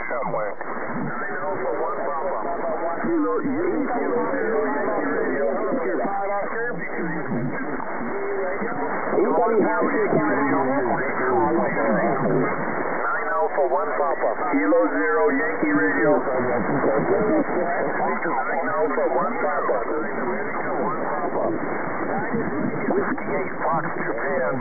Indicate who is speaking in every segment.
Speaker 1: somewhere. 9 Alpha 1 Papa. Kilo Yankee Kilo 0 Yankee Radio. Oscar 5 Oscar. Anybody have to 9 Alpha 1 Papa. Kilo 0 Yankee Radio. 9 Alpha 1 Papa. Whiskey 8 Fox Japan.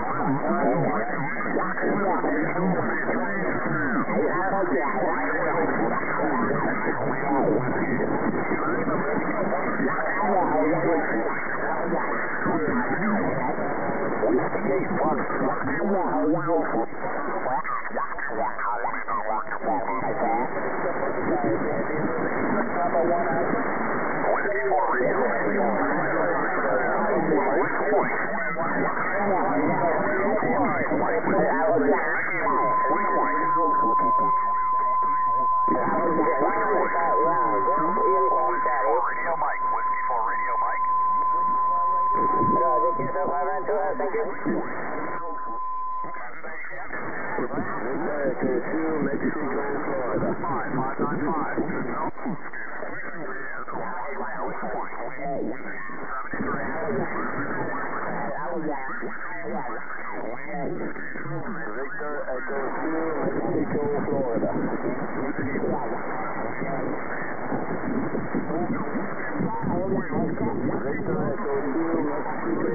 Speaker 1: Whiskey 8 Fox Whiskey 4 Radio. Radio Mike, Whiskey 4 Radio Mike. Thank you. Mexico, Florida. 5595. Victor Echo 2, Mexico, Florida. Victor Echo 2, Mexico,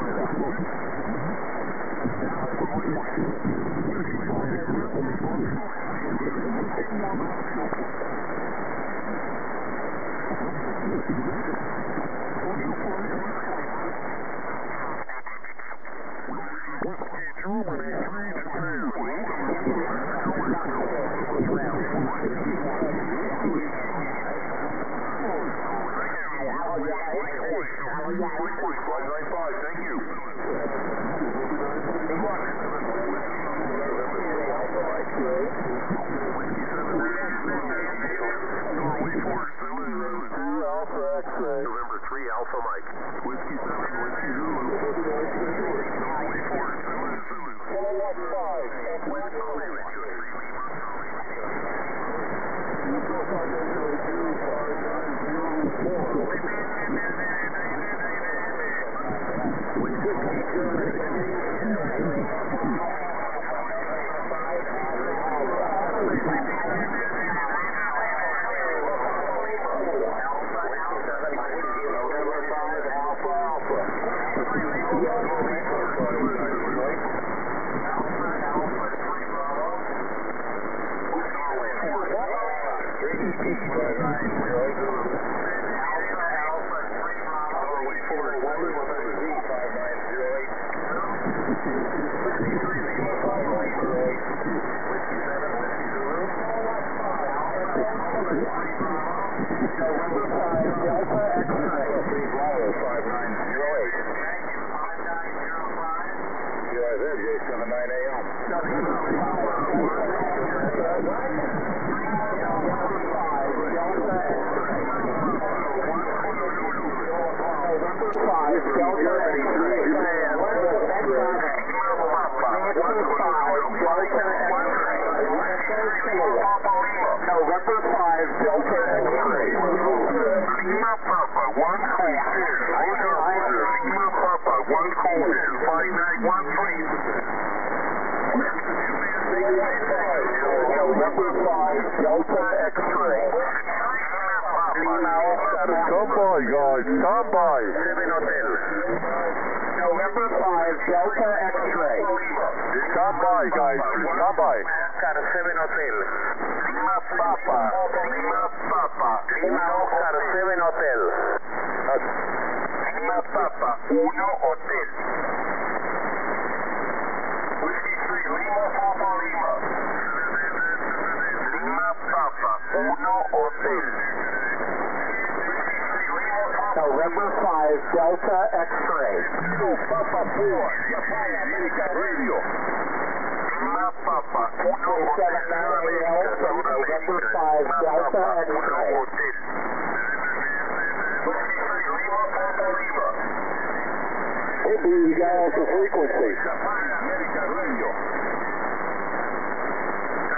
Speaker 1: Thank you. November 3 Alpha Mike. Whiskey 7 Whiskey Zulu. Norway 4 Zulu Zulu. 415. You got off the frequency.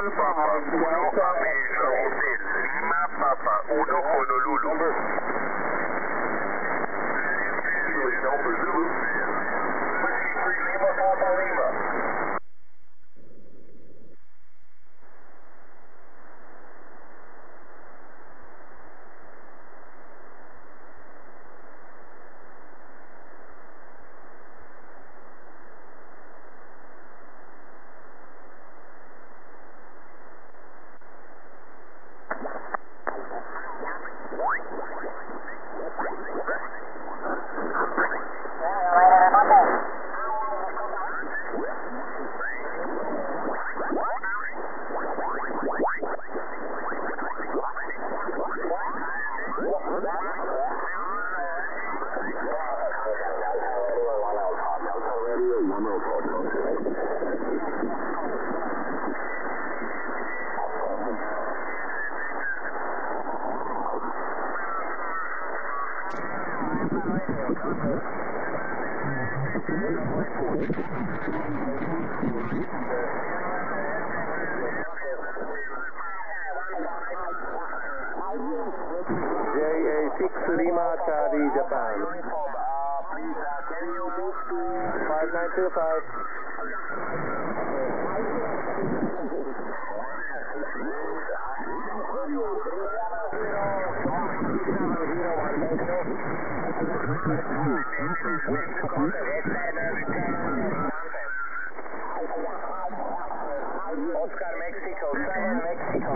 Speaker 1: Papa, 1 Abidjan Hotel, Lima Papa, 1 Honolulu. Lima Papa Lima.
Speaker 2: JA6 Lima Charlie Japan. 5925.
Speaker 1: Oscar Mexico 7 Mexico.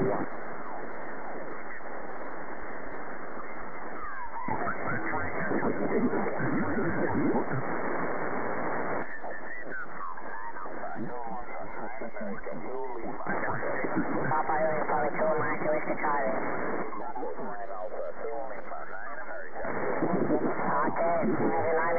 Speaker 3: Papa Info 2 Mike Whiskey Charlie. Okay, heavy line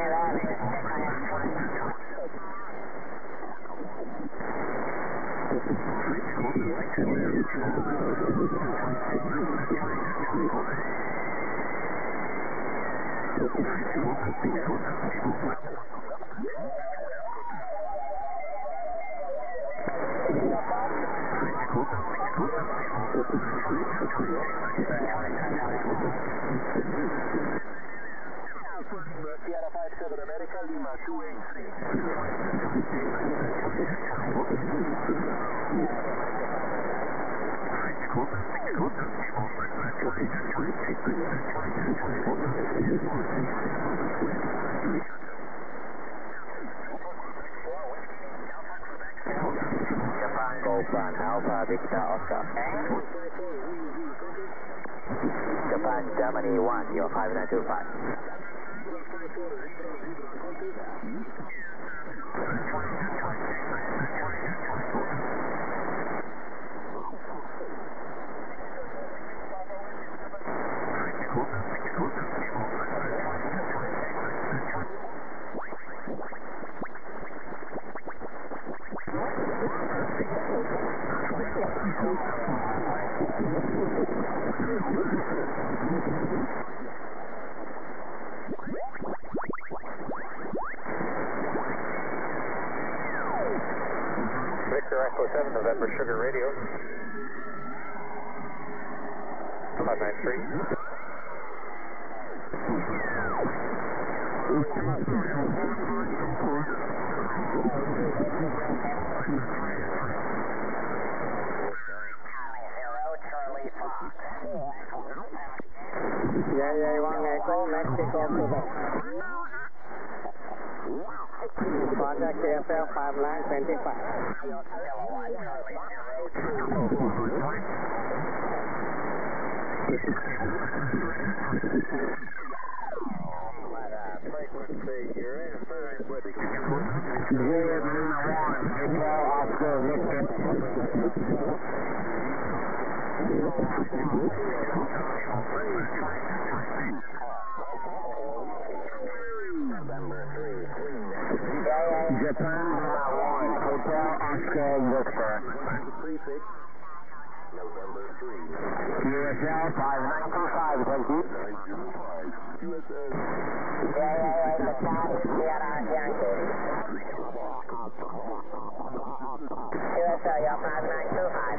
Speaker 3: 11.
Speaker 1: Sierra 57 America Lima
Speaker 2: Japan Golf 1, Alpha Victor Oscar. Japan Germany 1, you're 5925. Victor Echo 7, November Sugar Radio. 593.
Speaker 3: Yeah, 1 Echo, Mexico, Quebec. Contact KFL 5925.
Speaker 1: Frequency, you're in fine with it.
Speaker 3: Juliet Lima 1, Hotel Oscar Victor. Japan Lima 1, Hotel Oscar Victor.
Speaker 1: Prefix November 3.
Speaker 3: QSL 5925, thank you. Japan Sierra Yankee. QSL, you're 5925.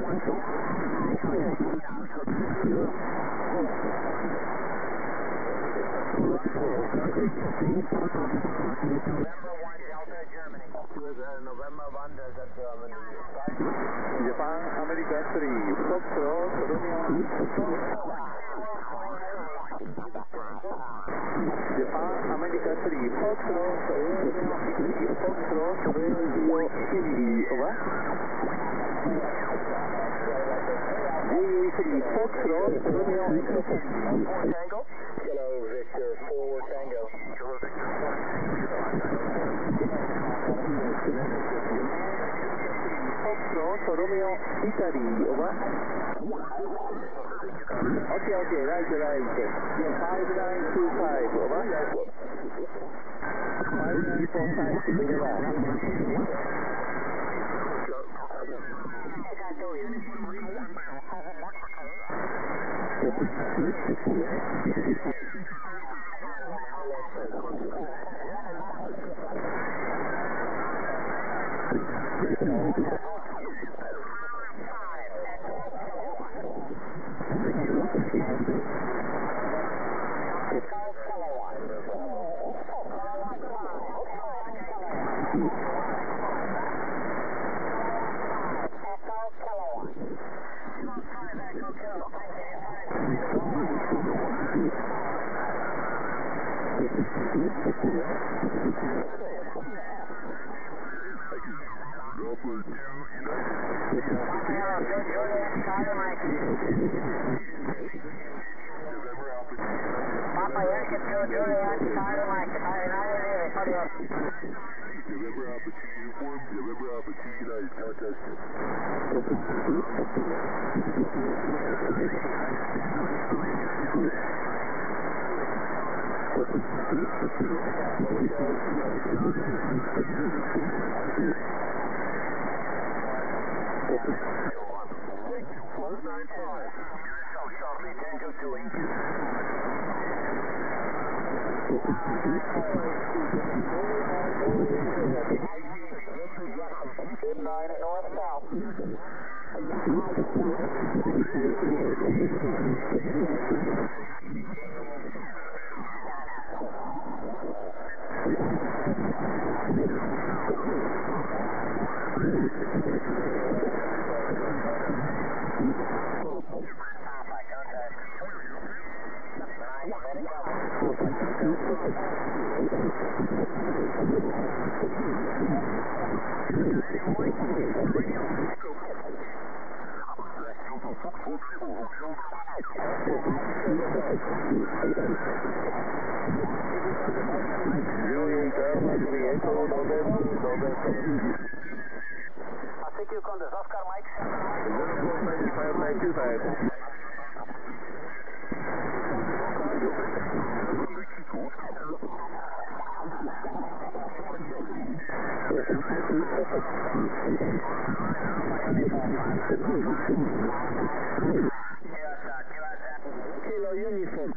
Speaker 1: November 1, Delta Germany.
Speaker 2: Japan America 3, Foxtrot Romeo. Japan America 3, Foxtrot Romeo Indy, Foxtrot Radio Indy, over. GA3, Foxtrot Romeo Indy.
Speaker 1: 4 Tango. Kilo Victor 4 Tango. Kilo Victor 4.
Speaker 2: Foxtrot Romeo Italy, over. Okay, right. 5925, over. 5945, Bigger.
Speaker 3: Papa Yankee 2 Juliet, Charlie Mike, Charlie 9 adios.
Speaker 1: November Alpha 2 uniform, November Alpha 2 United, contact you.
Speaker 3: I'll take you contact Oscar Mike
Speaker 1: 5925.
Speaker 3: Kilo uniform.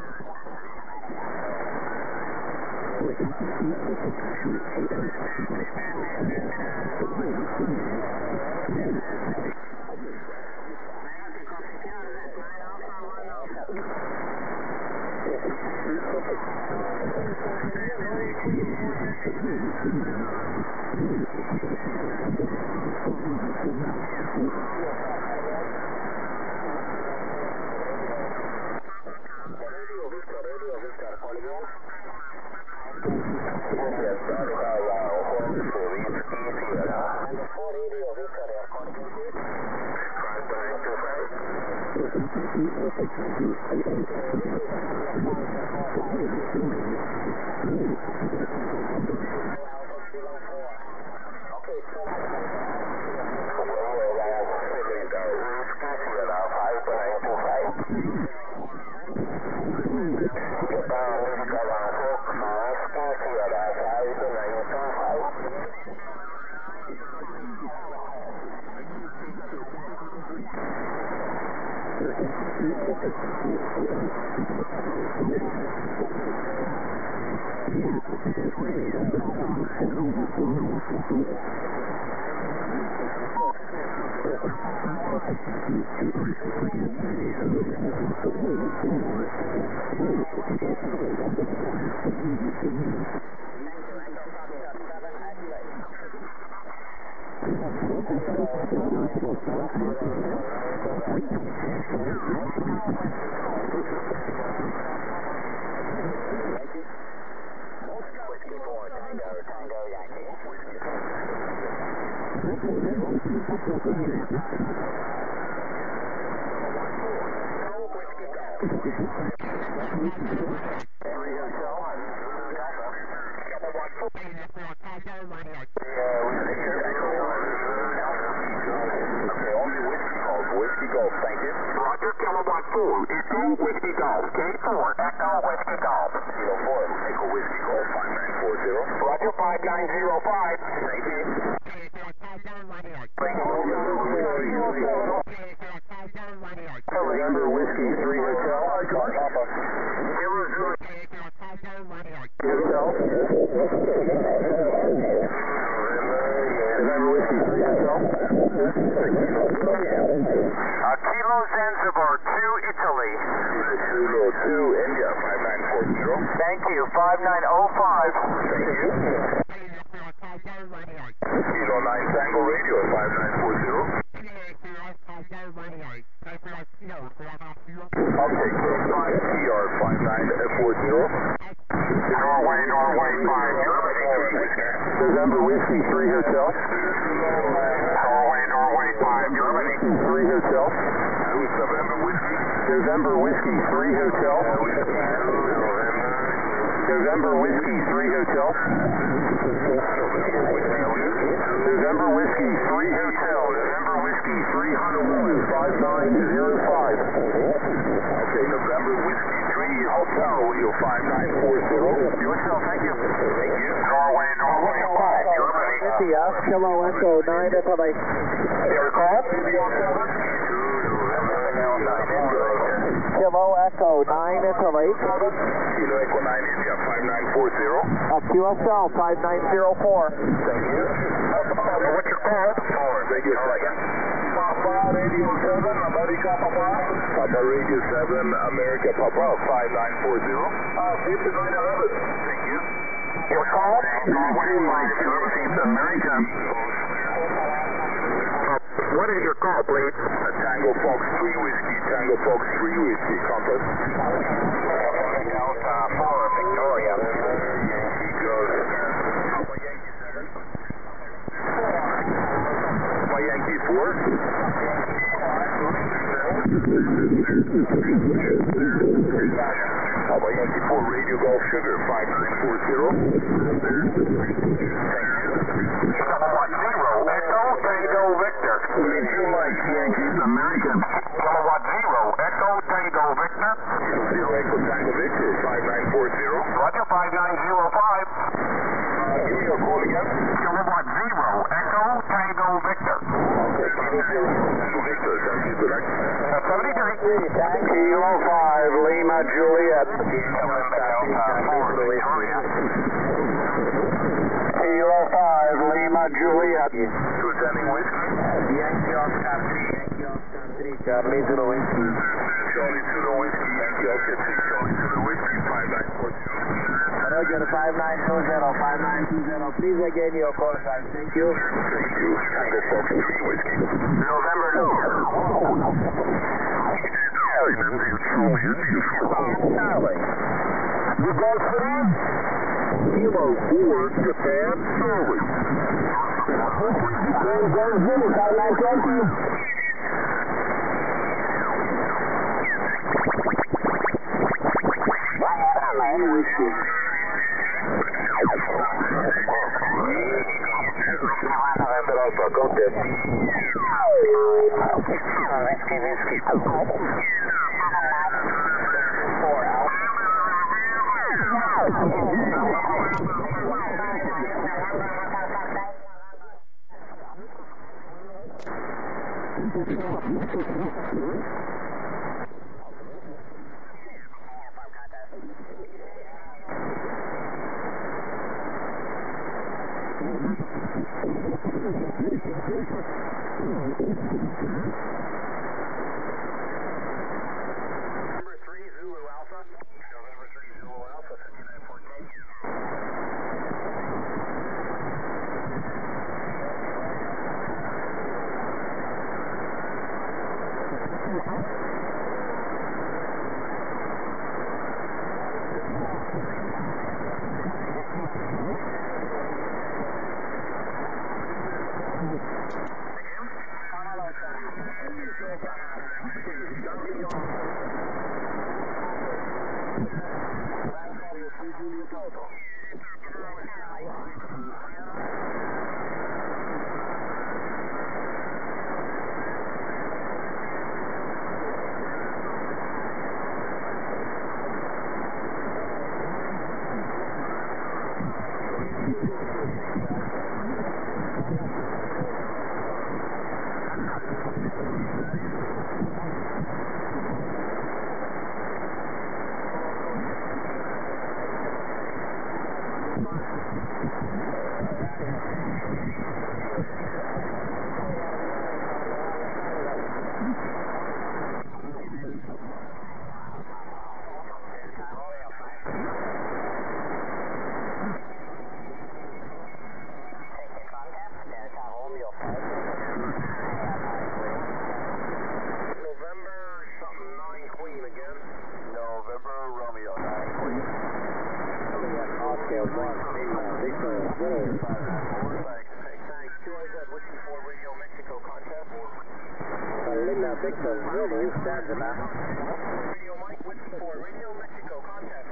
Speaker 1: Kilo Zanzibar to Italy. Kilo 2 India 5940.
Speaker 3: Thank you, 5905.
Speaker 1: Thank you. Kilo 9 Tango Radio 5940. I'll take Kilo 5 TR 5940. Norway 5. November Whiskey 3 Hotel. Germany, 3 Hotel. November Whiskey. November Whiskey, 3 Hotel. November Whiskey, 3 Hotel. November Whiskey, 3 Hotel. November Whiskey, 3 Honolulu, 5905. Okay, November Whiskey, 3 Hotel, radio 5940. USL, thank you. Thank you. Norway, 5, Germany.
Speaker 3: Kilo Echo 9 at the lake.
Speaker 1: Your call?
Speaker 3: Kilo Echo 9 at the lake.
Speaker 1: Kilo Echo 9 India, 5940.
Speaker 3: QSL 5904.
Speaker 1: Thank you. What's your call? Radio 7. Papa, Radio 7, America Papa. Papa, Radio 7, America Papa, 5940. Keep the 911. Thank you. Your call? America. What is your call, please? Tango Fox 3 Whiskey, Tango Fox 3 Whiskey, compass.
Speaker 2: Delta 4, Victoria.
Speaker 1: Yankee goes. Papa Yankee 7. Papa Yankee 4. Papa Yankee 4, Radio Golf Sugar, 5940. Kilowatt 0, Echo Tango Victor. 22 Mike, Yankees, American. Kilowatt 0, Echo Tango Victor. 0 Echo Tango Victor, 5940. Roger, 5905. Give me your call again. Kilowatt 0, Echo Tango Victor. Okay, Tango Victor, thank you, good night. 73. Kilo 5, Lima Juliet. Kilo 5, Lima Juliet. Presenting whiskey.
Speaker 2: Yankee Oscar 3. Charlie Zulu Whiskey.
Speaker 1: Charlie Zulu Whiskey, Yankee Oscar 3, Charlie Zulu Whiskey, 5940.
Speaker 3: Roger 5920, 5920. Please again your call sign. Thank you.
Speaker 1: Thank you. Tango Fox 3 Whiskey. November. Charlie. You go City? Kilo 4, Japan, Charlie. November 3 Zulu Alpha, 5914. Thanks. 2 Whiskey 4 Radio Mexico contact.
Speaker 2: Victor, Zulu, stands about.
Speaker 1: Radio Mike, Whiskey 4, Radio Mexico, contact.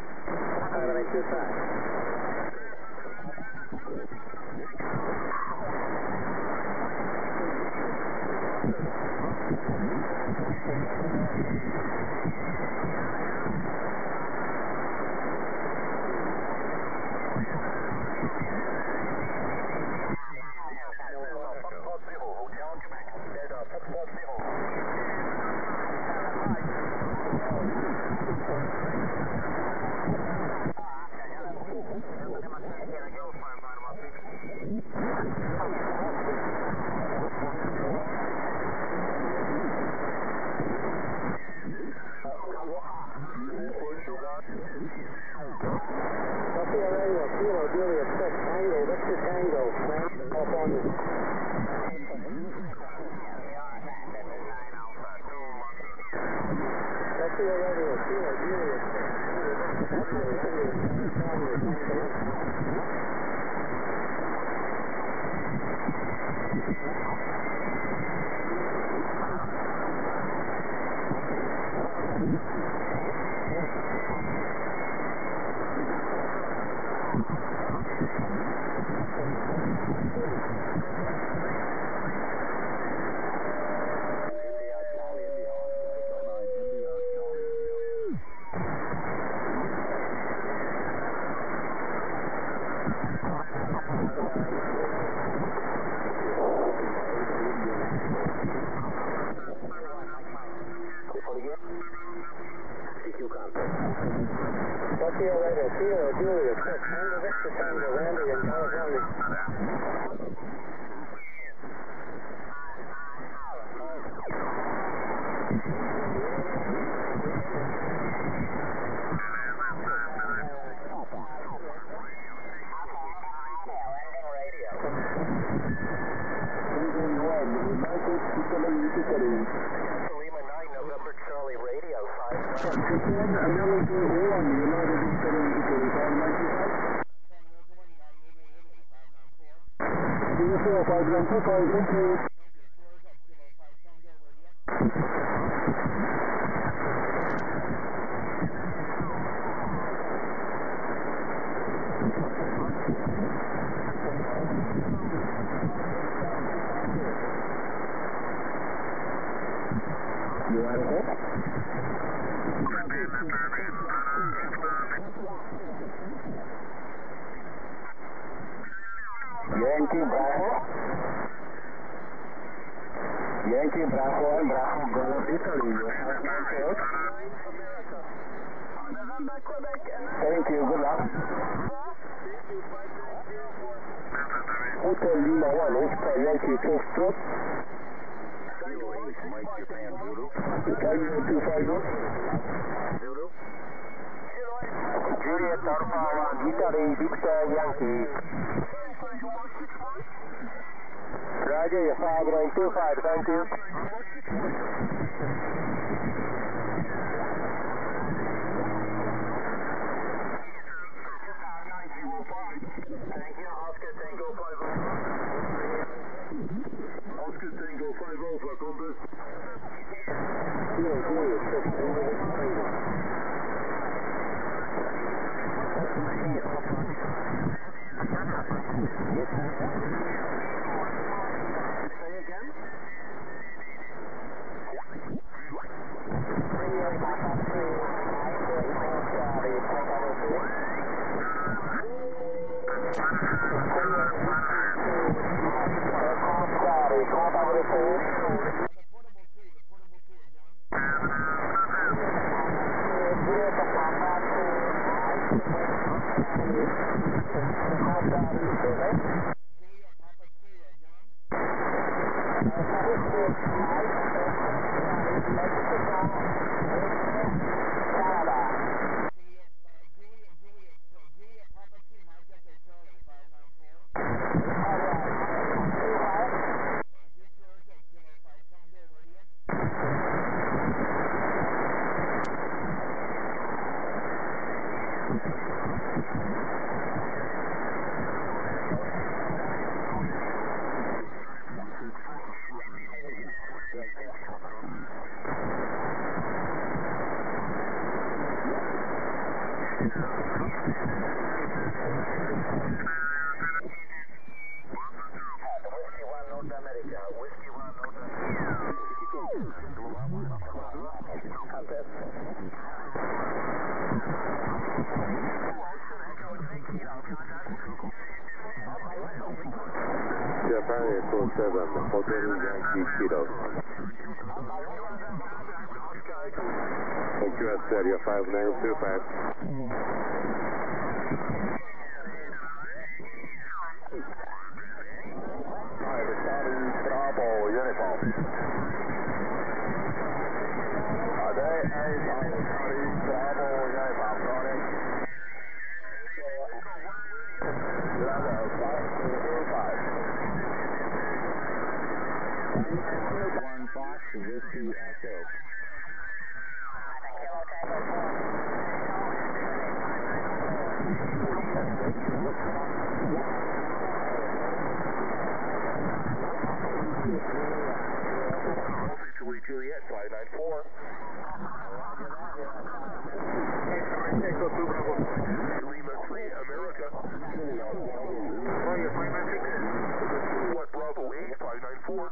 Speaker 1: 6
Speaker 4: Japan Echo 7, Hotel Yankee Kilo. QS area 5925.
Speaker 1: Bravo uniform. There is Bravo uniform running. Level 525. 1 Fox, Whiskey Echo. Victory Juliet, 594. Echo 2 Bravo. Lima 3, America. Roger, 596. What Bravo 8, 594.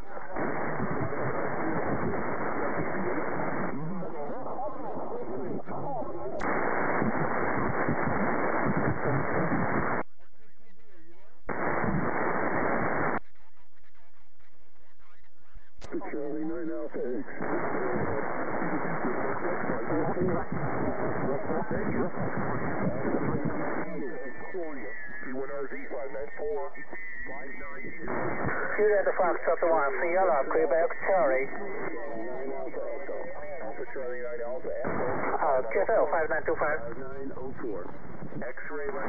Speaker 1: Charlie 9 Alpha X. P1RZ 594.
Speaker 3: Juliet to Fox, Delta 1, Sierra, Quebec, Charlie.
Speaker 1: Alpha Charlie 9 Alpha Echo.
Speaker 3: QSL 5925.
Speaker 1: 5904. X-ray 1.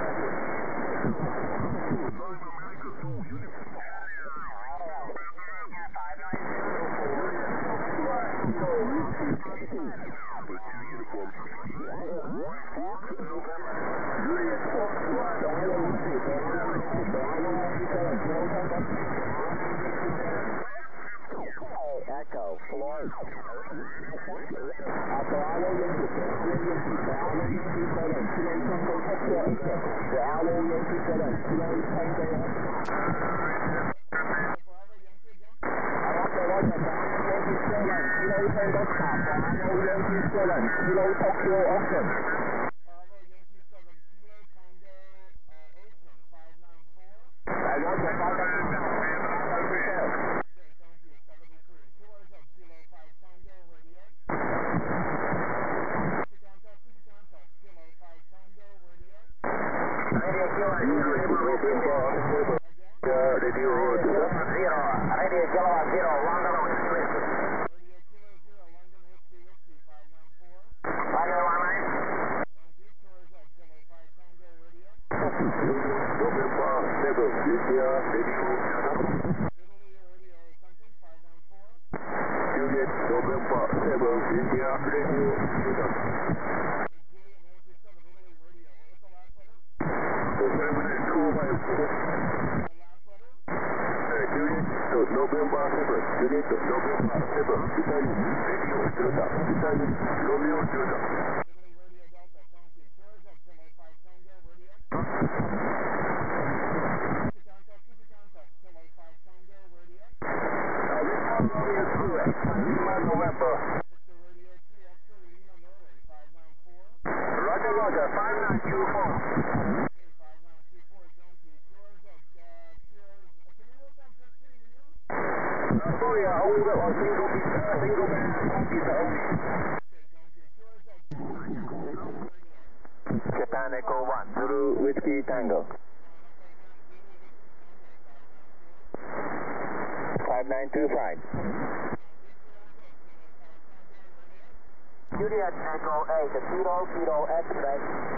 Speaker 2: Echo, Florida.
Speaker 1: Japan Echo 1, Zulu Whiskey Tango. 5925.
Speaker 3: Juliet Echo 8, Kilo, Kilo, X-ray.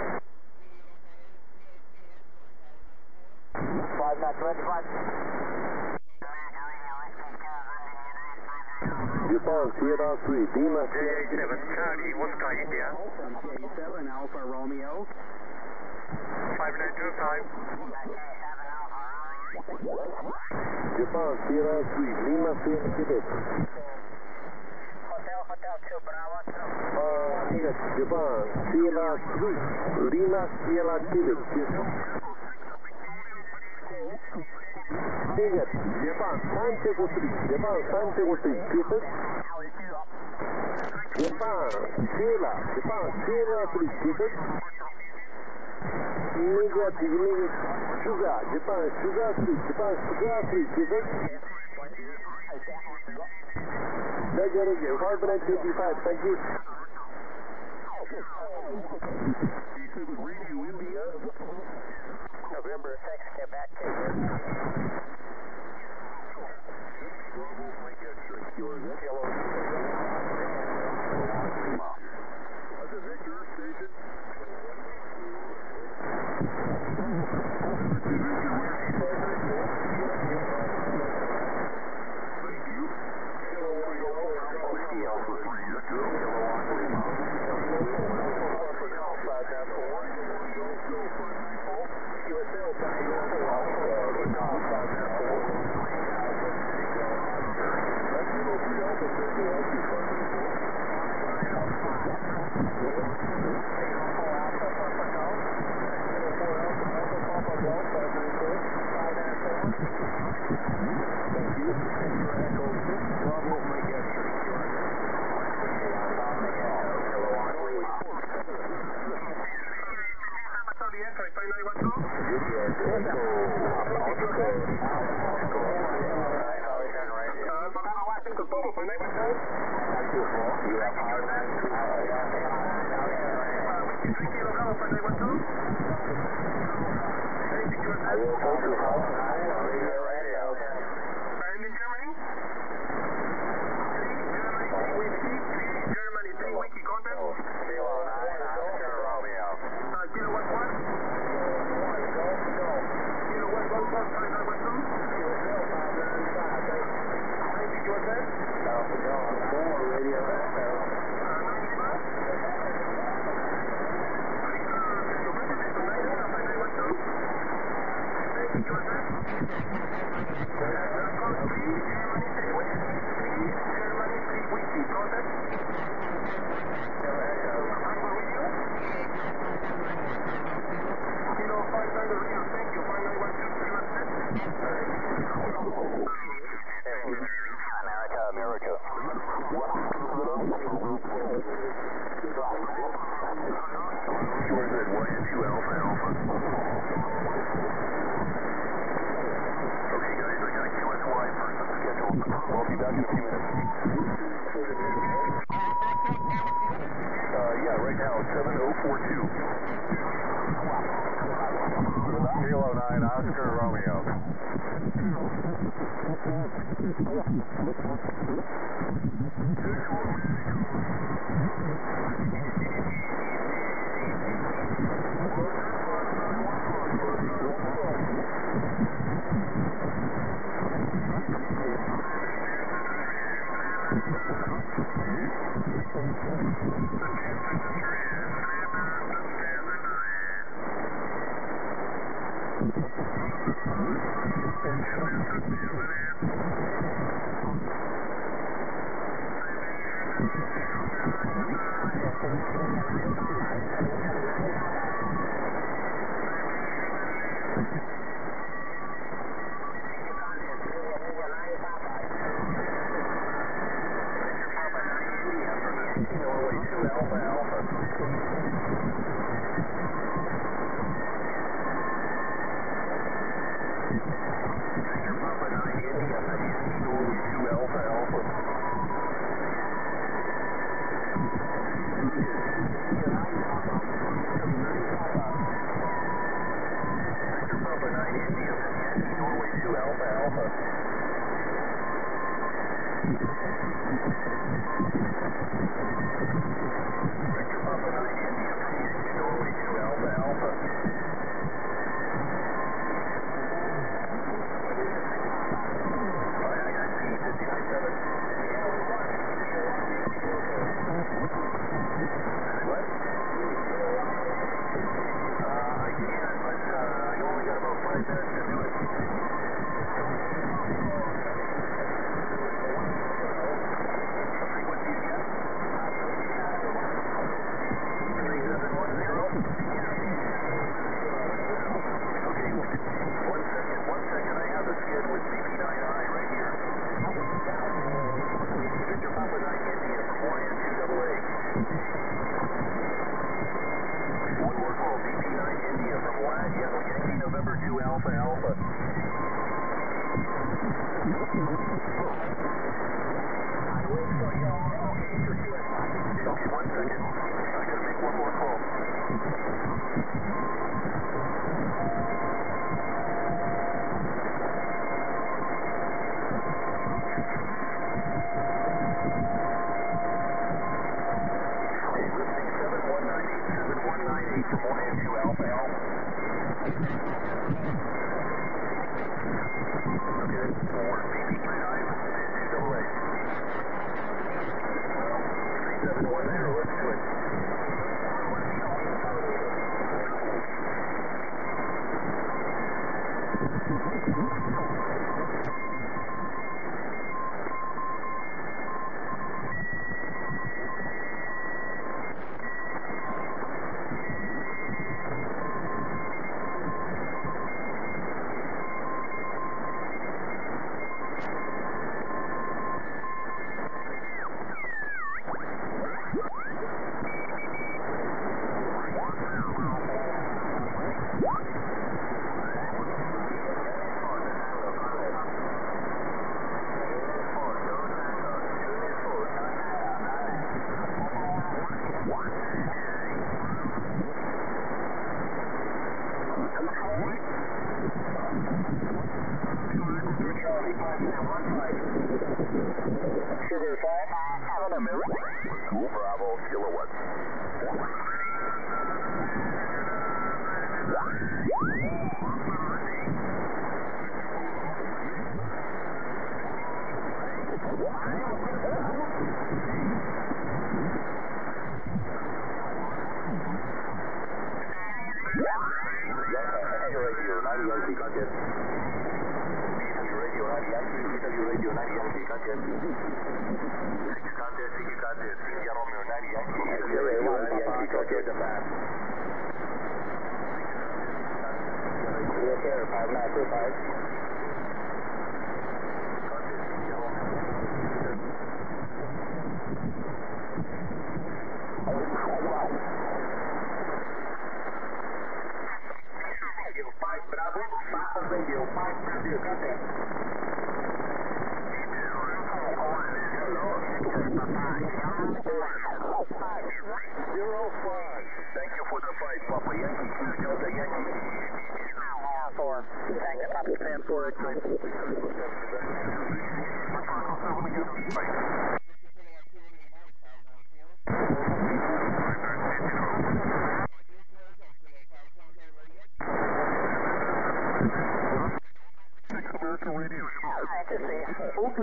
Speaker 3: 5925.
Speaker 4: Japan Sierra 3, Lima
Speaker 1: J87 Charlie, Oscar India.
Speaker 2: J7 Alpha Romeo.
Speaker 1: 5925.
Speaker 4: Japan Sierra 3, Lima 3, Quebec.
Speaker 3: Hotel 2, Bravo 2.
Speaker 4: Japan, Sierra 3, Lima, Sierra Quebec. Japan, Santiago 3, Japan, Santiago 3, Quebec. Japan, Sierra 3, Quebec. Negative, Sugar, Japan, Sugar 3, Japan, Sugar 3, Quebec. Roger, 5925, thank you.
Speaker 2: November 6, Quebec.
Speaker 1: One more call, BP9 India from WAG, Yankee November 2 Alpha Alpha. Okay, 1 second. I gotta make one more call. Okay, listening 7198 from 1 and 2 Alpha Alpha. Okay, that's for BP39 AA. 3710, let's do it. Bravo, kilowatts. Radio 90 Yankee, contact. Radio 90 Yankee, Radio 90 Yankee, contact. Contact, CQ contact, India Romeo 90 Yankee, Radio 90 Yankee, contact.
Speaker 2: Yes, sir, 5925.
Speaker 1: Radio 5 Bravo, Papa Radio 5 Brazil, contact. Thank you for the fight, Papa Yankee 2 Delta Yankee.
Speaker 3: 4. Thank you, Papa Japan 4 X-ray.
Speaker 1: American Radio.
Speaker 3: I can see.
Speaker 1: Okay,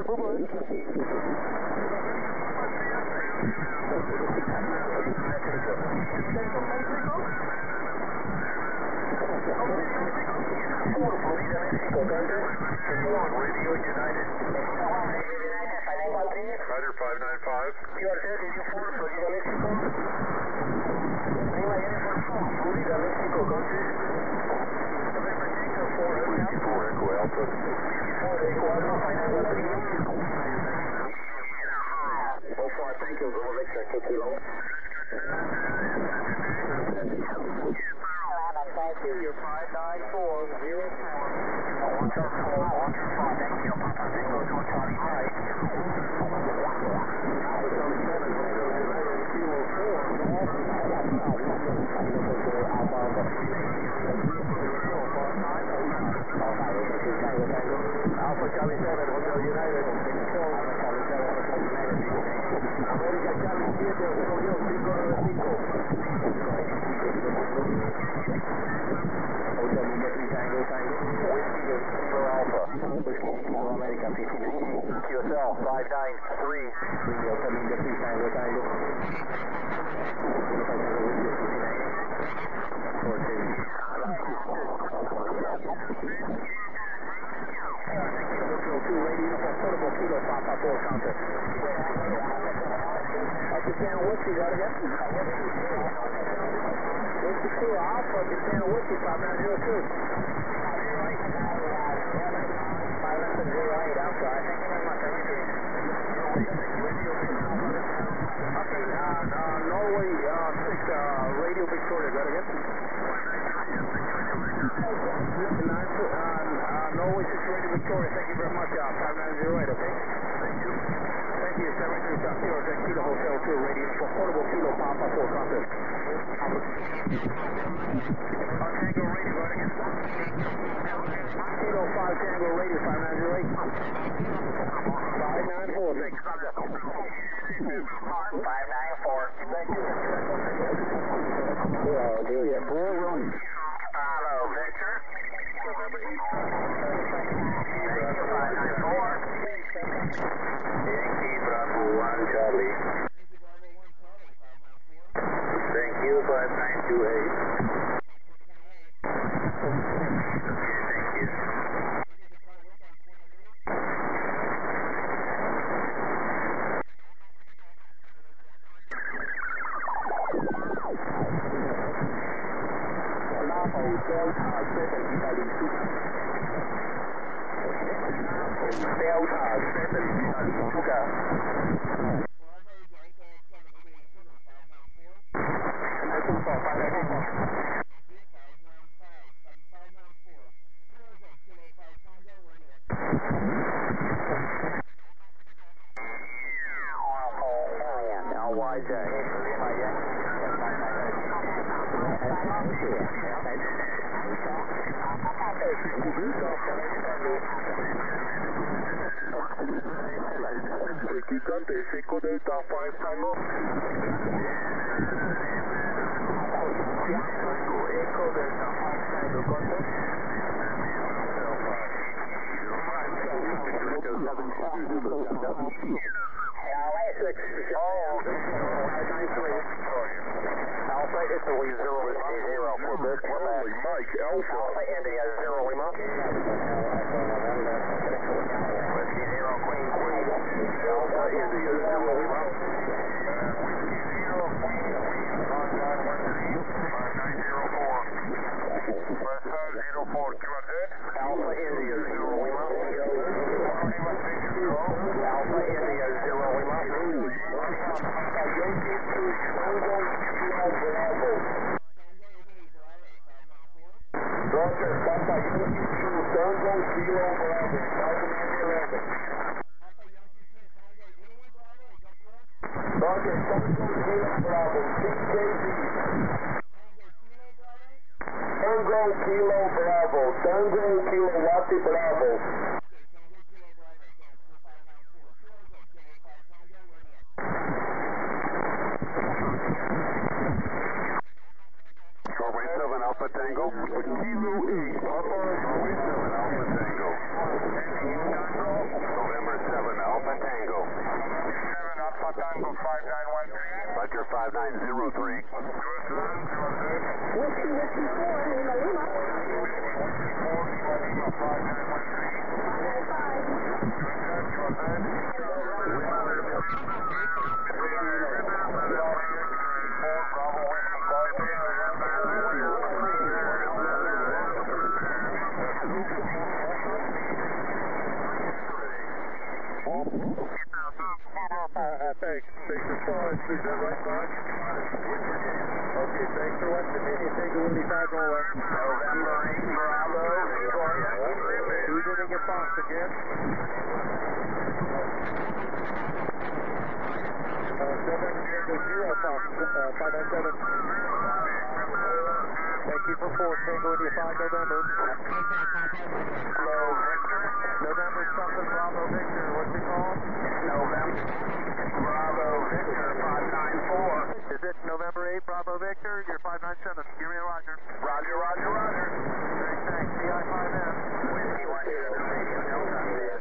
Speaker 1: Radio United. Rider 595.
Speaker 3: You are there, did you force Florida Mexico? Florida Mexico, country. November
Speaker 1: 54 Echo Alpha.
Speaker 3: 4 Echo Alpha, 593.
Speaker 1: So far, thank you, Zulu Victor, Kilo.
Speaker 3: Thank you, you're 59404. Watch out, 4, thank you, Papa Tango 2 Charlie High.
Speaker 2: Alpha Charlie 7, Hotel United. Alpha Charlie 7, Hotel United. América Charlie 7, Hotel 595. Hotel Lima 3 Tango Tango. Whiskey Kilo Alpha. Whiskey Kilo America 53.
Speaker 1: QSL 593.
Speaker 2: Hotel Lima 3 Tango Tango. Portable Kilo Papa 4 counter. Japan Whiskey, got it again? Whiskey Kilo Alpha, Japan Whiskey, 5902. 508 Alpha, thank you very much, I appreciate it. Okay, Victoria, thank you very much. 5908, okay?
Speaker 1: Thank you.
Speaker 2: Thank you. 73 South Kilo, Jack Kilo Hotel 2, radio for portable Kilo Papa 4 compass.
Speaker 1: Tango radio, right again.
Speaker 2: Kilo 5 Tango radio, 5908. 594, thanks.
Speaker 3: 594.
Speaker 1: Thank you.
Speaker 4: Yeah, do you?
Speaker 2: 4 running.
Speaker 3: Bravo, Victor.
Speaker 1: November 8.
Speaker 3: Thank you, 594.
Speaker 1: Yankee Bravo 1 Charlie. Thank you, 5928. Thank you.
Speaker 3: Delta 7, Sugar.
Speaker 1: Equicante 5 Delta 5 Tango. Echo Delta 5 Tango contact.
Speaker 3: Alpha Italy 0 Whiskey 0 Quebec, Quebec.
Speaker 1: Mike Alpha.
Speaker 3: Alpha India 0 Lima. Whiskey 0 Queen Queen.
Speaker 1: Alpha India 0 Lima. Whiskey 0 Queen Queen. Contact 5904. West 04 QRZ.
Speaker 3: Alpha India 0 Lima. Alpha India 0 Lima.
Speaker 4: Yankee 2 Tango Kilo Bravo. Roger, Papa Yankee 2 Tango Kilo Bravo. 5911. Roger, Tango Kilo Bravo. TKB. Tango Kilo Bravo. Tango Kilo Wati Bravo.
Speaker 1: Shortwave 7 Alpha Tango. Kilo 8 Papa. Shortwave 7 Alpha Tango. November 7 Alpha Tango. 7 Alpha Tango 5913. Roger 5903.
Speaker 5: Whiskey 4, Lima Lima.
Speaker 1: Thanks. Thanks for calling. Is that right, Mark? Okay, thanks for watching. Tango Willie 5 Norway.
Speaker 3: November 8 Bravo Victoria.
Speaker 1: Who's in your box again? 7 Tango 0 Fox 597. Thank you for 4 Tango India 5 November.
Speaker 3: Hello, Victor.
Speaker 1: November something Bravo Victor. What's it called?
Speaker 3: November Bravo Victor 594.
Speaker 1: Is it November 8 Bravo Victor? You're 597. Give me a Roger.
Speaker 3: Roger, Roger, Roger.
Speaker 1: Great, thanks. CI5M.
Speaker 3: Whiskey 1 to the radio Delta.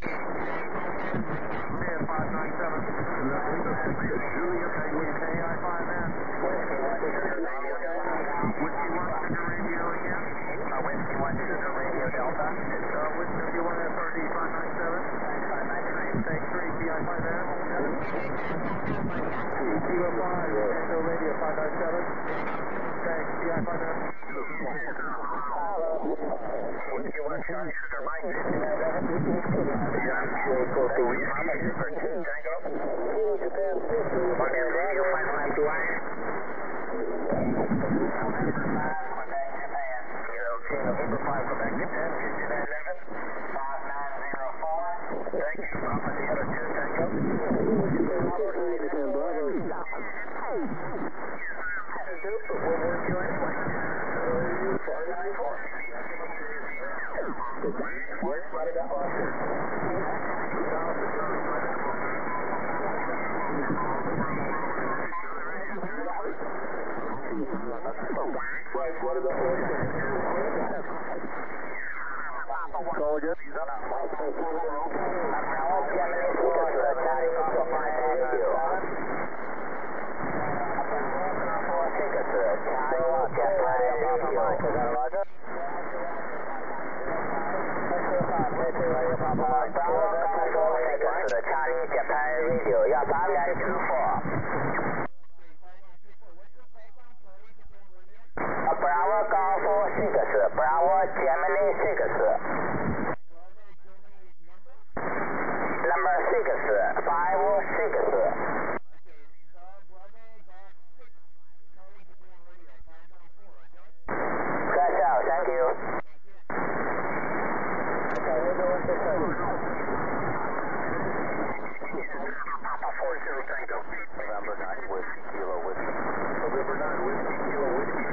Speaker 1: Man 597. Julia Penguin KI5M.
Speaker 3: Whiskey 1 to the radio Delta.
Speaker 1: Whiskey 1 to the radio again.
Speaker 3: Whiskey 1 to the radio Delta.
Speaker 1: Whiskey 1 SRD 597.
Speaker 3: 593.
Speaker 1: Thanks 3 CI5M. Kilo 5 Tango Radio 597. Thanks CI5M.
Speaker 3: Whiskey 1 Charlie Sugar Mike 5911. Tango. Japan Radio 592. November 5 Quebec Japan. Kilo November 5 Quebec Japan 5911. 590.
Speaker 2: Call again.
Speaker 3: Charlie Japan Radio, yeah, 5924. Bravo Golf 6, Bravo Gemini 6. Number 6, 5-6. Good job, thank you. November 9 Whiskey Kilo Whiskey.
Speaker 2: November 9 Whiskey Kilo Whiskey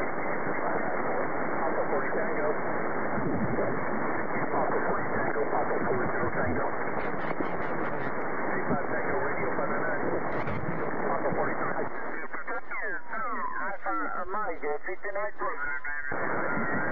Speaker 2: 509. Alpha 40 Tango. Alpha 40 Tango, Alpha 40 Tango. 35 Tango Radio 509. Alpha 40 Tango. Alpha Mike 59.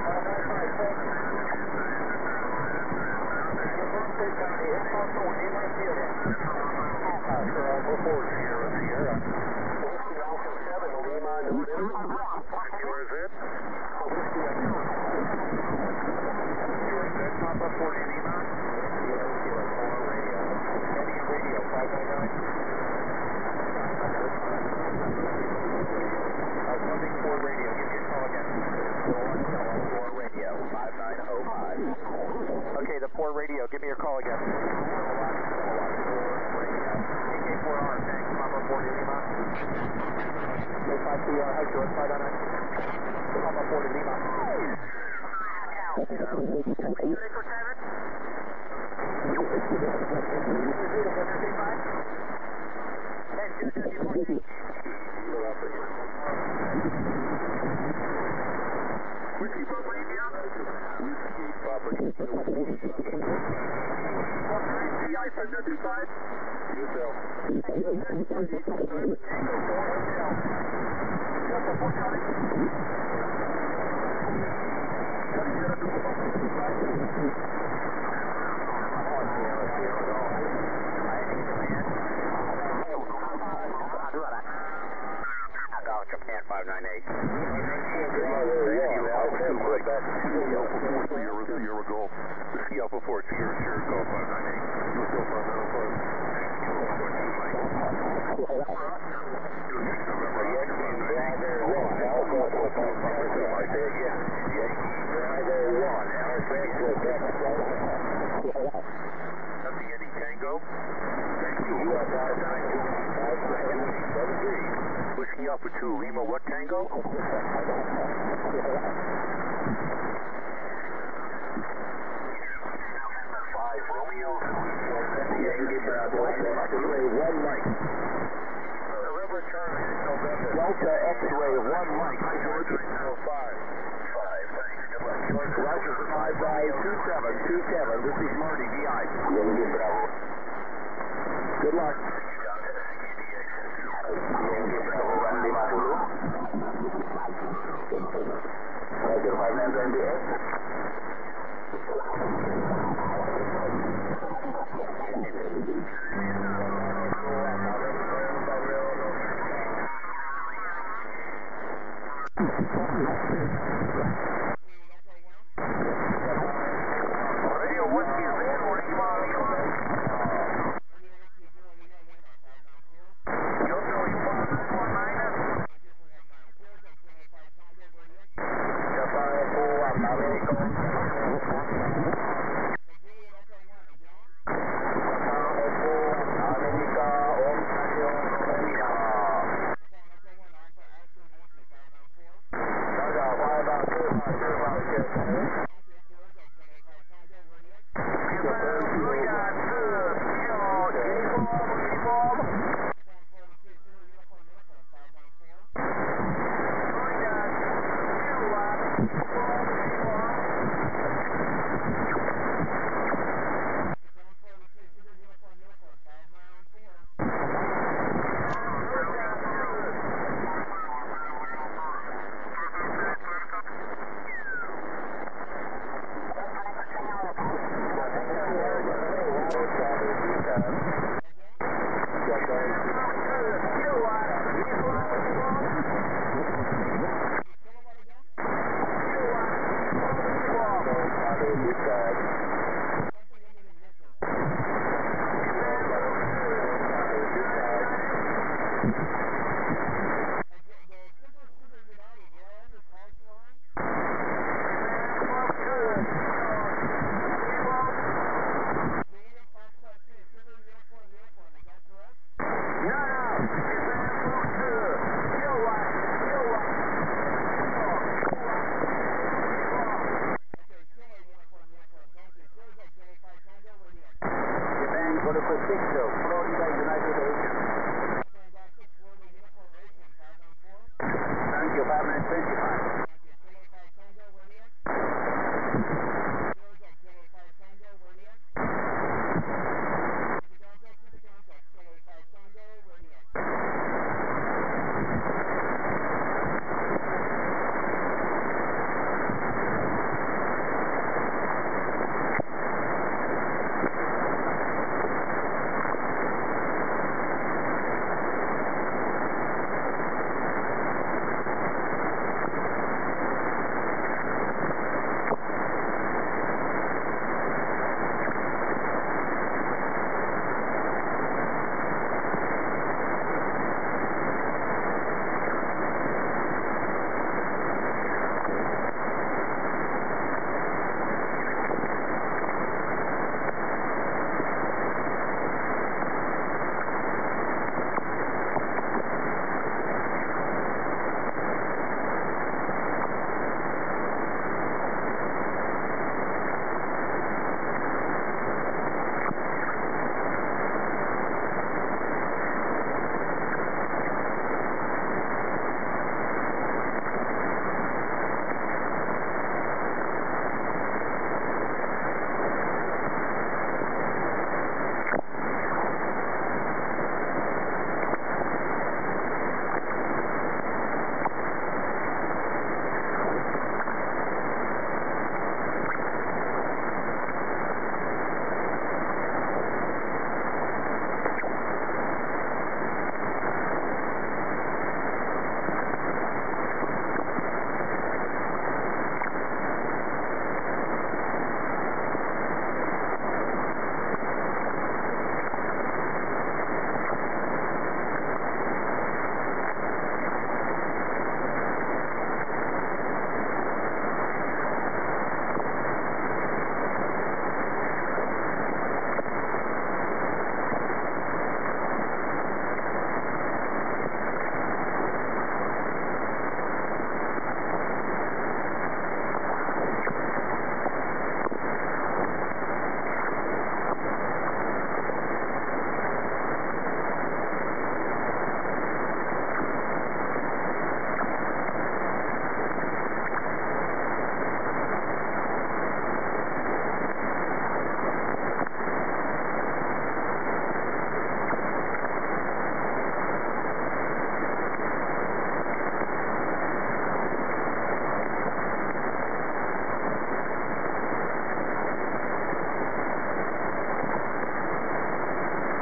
Speaker 2: Okay, the 4 radio, give me your call again. AK4R, thanks, Papa 40 Lima. K5CR, hi George, 509. Papa 40 Lima. Whiskey Papa India. Whiskey Papa India. CI 595. Yourself. Japan 598. Sierra Golf. Whiskey Alpha 4 Sierra Golf 598. Yourself 599. Tango. Thank you. Whiskey Alpha 2 Lima, what Tango? 5 Romeo. X-ray 1 Mike. November Charlie, November. Delta X-ray 1 Mike. George 5. 5, thanks. Good luck, George. Roger 552727. This is Marty, DI. Good luck. Radio Whiskey Zero, Lima, Lima. Florida, United Agents.